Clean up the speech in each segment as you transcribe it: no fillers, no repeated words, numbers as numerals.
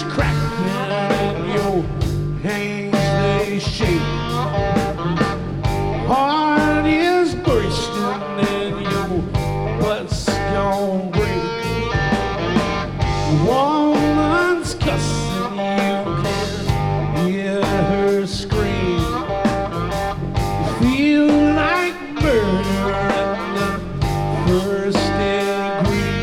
is cracking and your hands they shake. Heart is bursting and your butt's gonna break. Woman's cussing, you can hear her scream. You feel like murder in the first degree.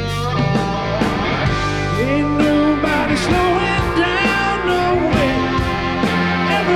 Ain't nobody slowing down, no way.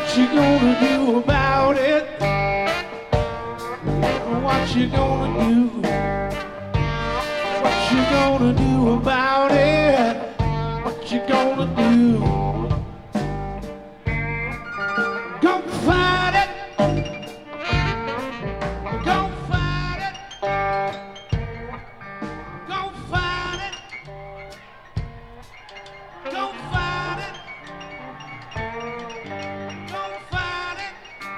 What you gonna do about it? What you gonna do? What you gonna do about it? What you gonna do? Go fight it. Go fight it. Go fight it. Go fight it. Go fight it.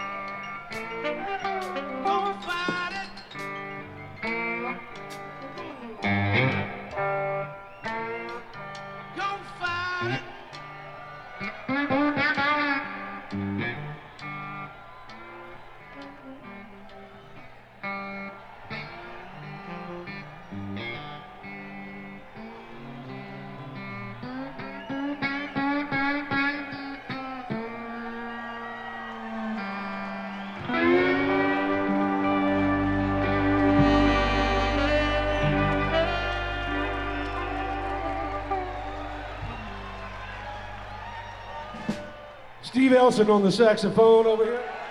Go fight it. Go fight it. Steve Elson on the saxophone over here.